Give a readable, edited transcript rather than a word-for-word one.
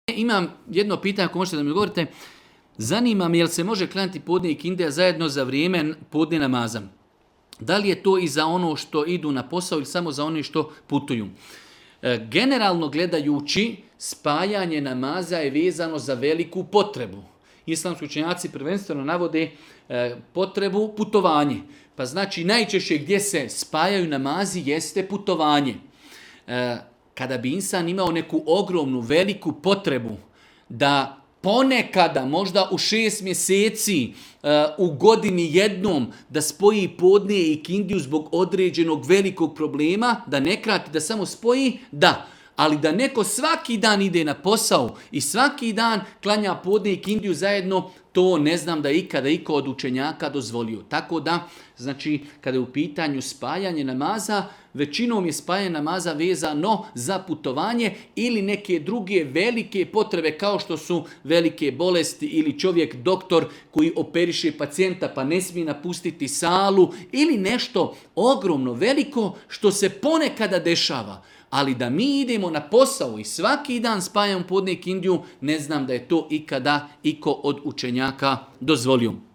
Imam jedno pitanje, ako možete da mi odgovorite. Zanima me jel se može klanjati podne i kindija zajedno za vrijeme podne namaza? Da li je to i za ono što idu na posao ili samo za one što putuju? Generalno gledajući, spajanje namaza je vezano za veliku potrebu. Islamski učenjaci prvenstveno navode potrebu putovanje. Pa znači najčešće gdje se spajaju namazi jeste putovanje. Kada bi insan imao neku ogromnu, veliku potrebu da ponekada, možda u 6 mjeseci, u godini jednom, da spoji podne i kindiju zbog određenog velikog problema, da ne krati, da samo spoji, da. Ali da neko svaki dan ide na posao i svaki dan klanja podne i kindiju zajedno, to ne znam da je ikada iko od učenjaka dozvolio. Tako da, znači, kada je u pitanju spajanje namaza, većinom je spajanje namaza vezano za putovanje ili neke druge velike potrebe kao što su velike bolesti ili čovjek doktor koji operiše pacijenta pa ne smije napustiti salu ili nešto ogromno veliko što se ponekada dešava. Ali da mi idemo na posao i svaki dan spajamo podne i kindiju, ne znam da je to ikada iko od učenjaka dozvolio.